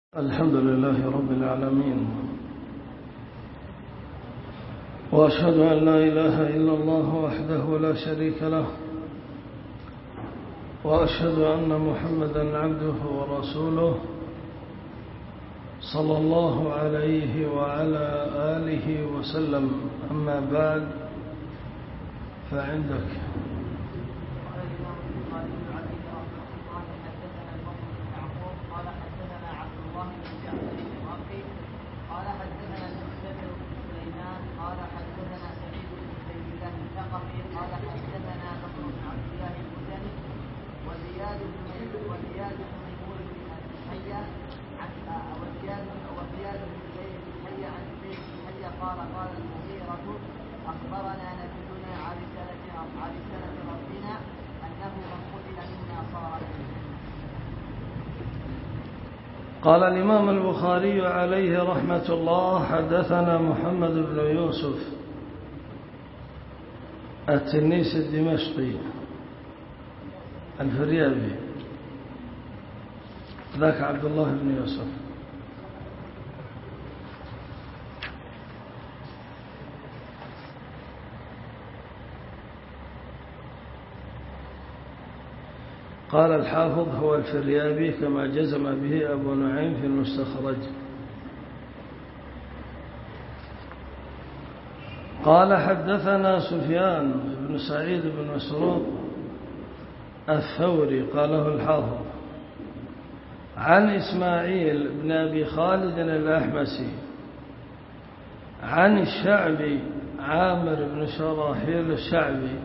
الحمد لله رب العالمين، وأشهد أن لا إله إلا الله وحده لا شريك له، وأشهد أن محمدا عبده ورسوله صلى الله عليه وعلى آله وسلم. أما بعد، فعندك. قال الإمام البخاري عليه رحمة الله: حدثنا محمد بن يوسف التنيسي الدمشقي الفريابي، ذاك عبد الله بن يوسف. قال الحافظ: هو الفريابي كما جزم به أبو نعيم في المستخرج. قال: حدثنا سفيان بن سعيد بن مسروق الثوري، قاله الحافظ، عن إسماعيل بن أبي خالد الأحمسي، عن الشعبي عامر بن شراحيل الشعبي،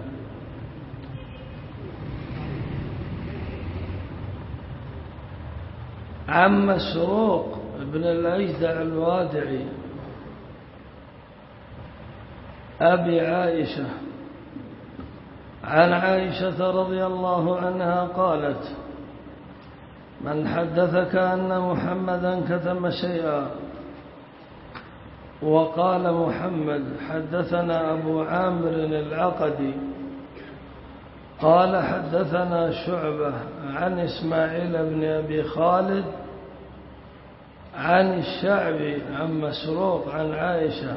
عن مسروق بن الأجدع الوادعي أبي عائشة، عن عائشة رضي الله عنها قالت: من حدثك أن محمدا كتم شيئا؟ وقال محمد: حدثنا أبو عامر العقدي قال: حدثنا شعبة عن إسماعيل بن أبي خالد عن الشعبي عن مسروق عن عائشة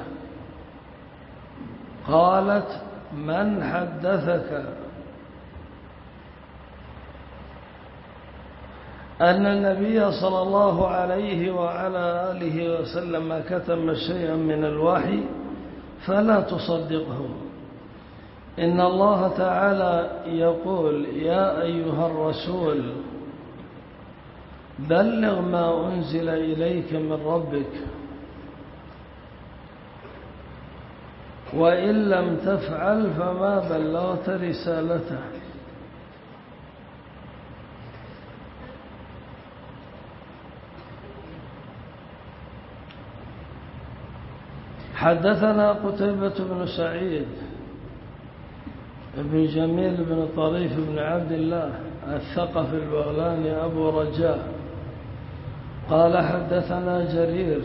قالت: من حدثك أن النبي صلى الله عليه وعلى آله وسلم كتم شيئا من الوحي فلا تصدقه، إن الله تعالى يقول: يا أيها الرسول بلغ ما أنزل إليك من ربك، وإن لم تفعل فما بلغت رسالته. حدثنا قتيبة بن سعيد بن جميل بن طريف بن عبد الله الثقفي البغلاني أبو رجاء قال: حدثنا جرير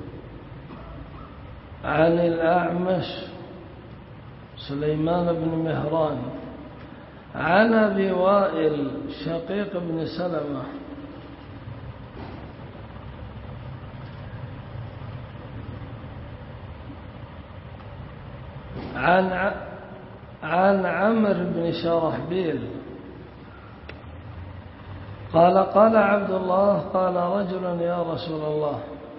عن الأعمش سليمان بن مهران عن أبي وائل شقيق بن سلمة عن عمرو بن شرحبيل قال: قال عبد الله: قال رجل: يا رسول الله،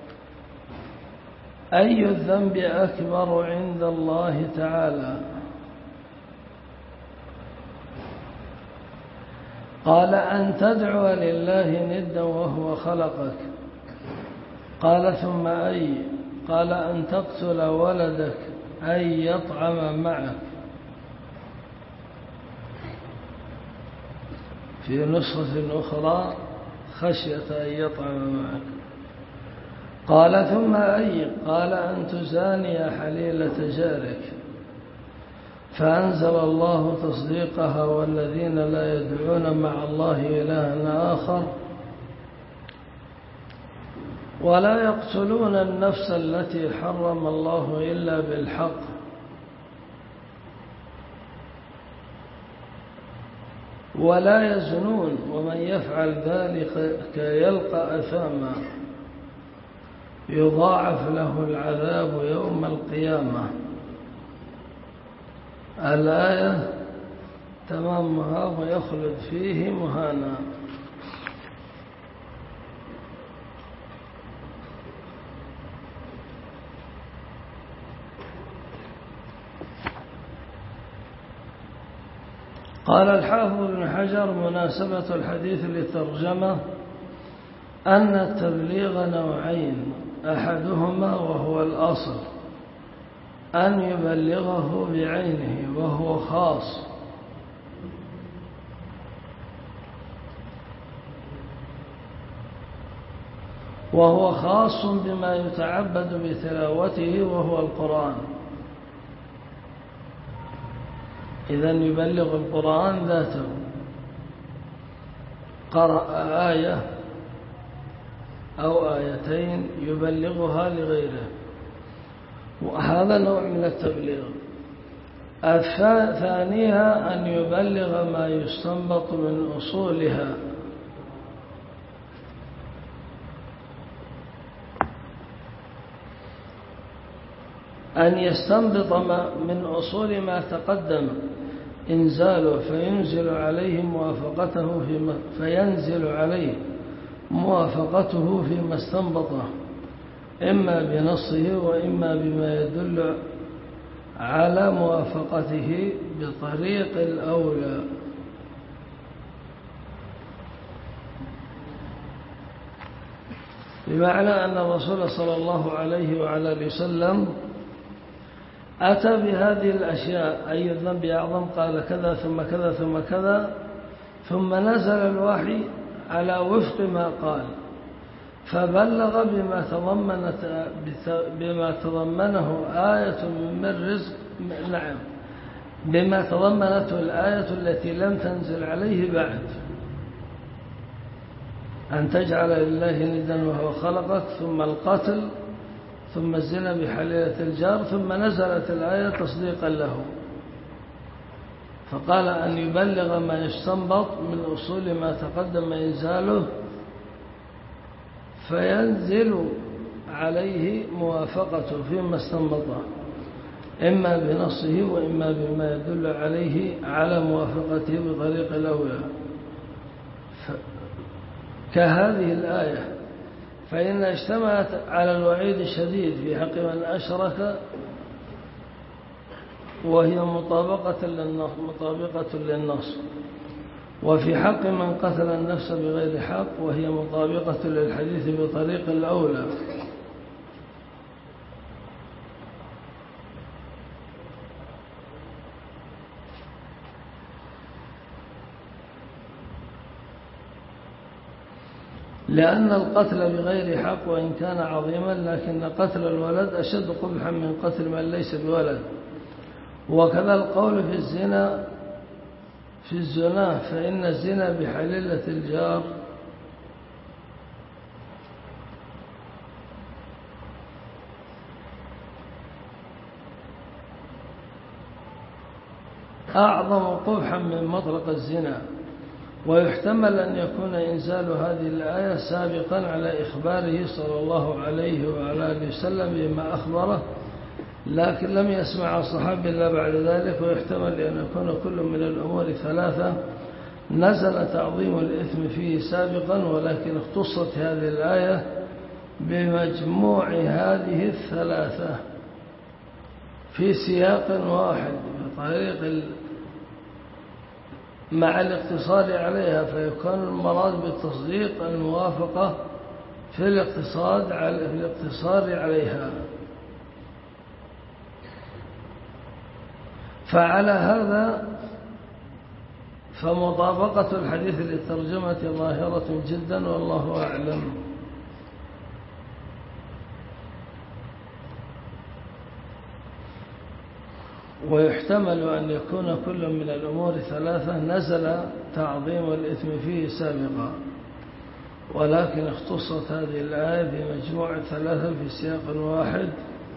أي الذنب أكبر عند الله تعالى؟ قال: أن تدعو لله ندا وهو خلقك. قال: ثم أي؟ قال: أن تقتل ولدك أي يطعم معك. في نسخة أخرى: خشية أن يطعم معك. قال: ثم أي؟ قال: أن تزاني حليلة جارك. فأنزل الله تصديقها: والذين لا يدعون مع الله إلها آخر ولا يقتلون النفس التي حرم الله إلا بالحق ولا يزنون ومن يفعل ذلك يلقى أثاما يضاعف له العذاب يوم القيامة. الآية تمامها ويخلد فيه مهانا. قال الحافظ ابن حجر: مناسبة الحديث للترجمة أن التبليغ نوعين: أحدهما وهو الأصل أن يبلغه بعينه وهو خاص، بما يتعبد بتلاوته وهو القرآن. إذن يبلغ القرآن ذاته، قرأ آية أو آيتين يبلغها لغيره، وهذا نوع من التبليغ. ثانيها أن يبلغ ما يستنبط من أصولها، أن يستنبط من أصول ما تقدم إنزاله فينزل عليه موافقته فيما استنبطه، إما بنصه وإما بما يدل على موافقته بطريق الأولى. بمعنى أن الرسول صلى الله عليه وعلى آله وسلم أتى بهذه الأشياء: أي الذنب أعظم؟ قال كذا ثم كذا ثم كذا، ثم نزل الوحي على وفق ما قال، فبلغ بما تضمنه آية من رزق، نعم، بما تضمنته الآية التي لم تنزل عليه بعد: أن تجعل لله ندا وهو خلقك، ثم القتل، ثم الزنا بحليلة الجار، ثم نزلت الآية تصديقا له. فقال أن يبلغ ما يستنبط من أصول ما تقدم إنزاله فينزل عليه موافقته فيما استنبطه، إما بنصه وإما بما يدل عليه على موافقته بطريق الأولى، كهذه الآية: فإن اجتمعت على الوعيد الشديد في حق من أشرك وهي مطابقة للنص، وفي حق من قتل النفس بغير حق وهي مطابقة للحديث بطريق الأولى. لأن القتل بغير حق وإن كان عظيما، لكن قتل الولد أشد قبحا من قتل من ليس بولد. وكذا القول في الزنا، فإن الزنا بحليلة الجار أعظم قبحا من مطلق الزنا. ويحتمل أن يكون إنزال هذه الآية سابقا على إخباره صلى الله عليه وعلى آله وسلم بما أخبره، لكن لم يسمع الصحابي إلا بعد ذلك. ويحتمل أن يكون كل من الأمور ثلاثة نزل تعظيم الإثم فيه سابقا، ولكن اختصت هذه الآية بمجموع هذه الثلاثة في سياق واحد بطريق مع الاقتصار عليها، فيكون المراد بالتصديق الموافقة في الاقتصار عليها. فعلى هذا فمطابقة الحديث للترجمة ظاهرة جدا، والله أعلم. ويحتمل أن يكون كل من الأمور ثلاثة نزل تعظيم الإثم فيه سابقا، ولكن اختصت هذه الآية بمجموع ثلاثة في سياق واحد،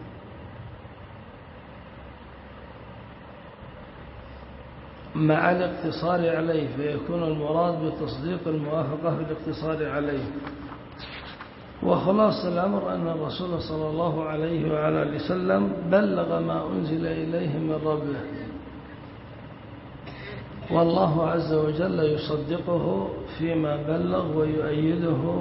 مع الاقتصار عليه، فيكون المراد بتصديق الموافقة في الاقتصار عليه. وخلاص الأمر أن الرسول صلى الله عليه وعلى آله وسلم بلغ ما أنزل إليه من ربه، والله عز وجل يصدقه فيما بلغ ويؤيده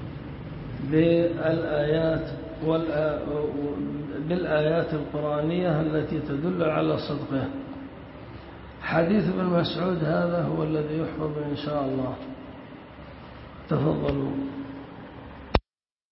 بالآيات القرآنية التي تدل على صدقه. حديث ابن مسعود هذا هو الذي يحفظ إن شاء الله. تفضلوا.